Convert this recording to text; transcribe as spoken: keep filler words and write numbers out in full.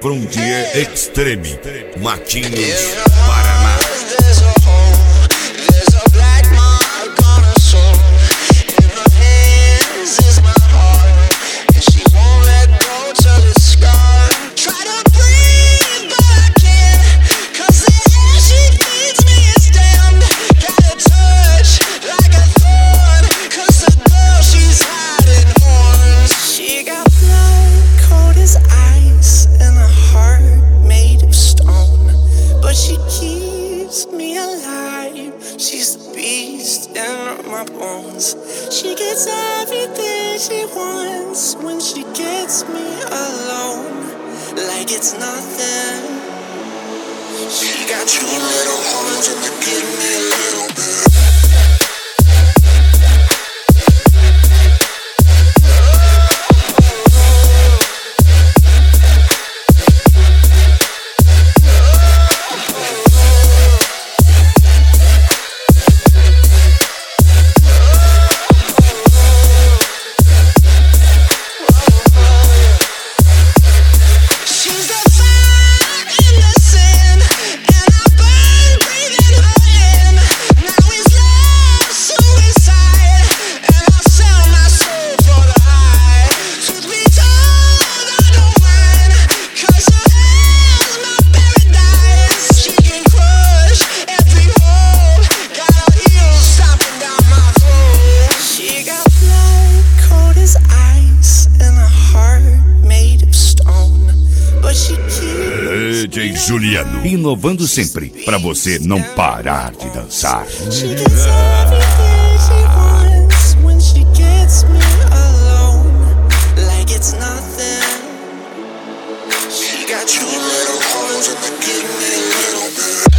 Frontier Extreme, Matinhos, Paraná. She's the beast in my bones. She gets everything she wants when she gets me alone, like it's nothing. She got two little horns and they give me a little bit. D J Juliano, inovando sempre, pra você não parar de dançar. She gets everything she wants when she gets me alone, like it's nothing. She got two little holes and they give me a little bit.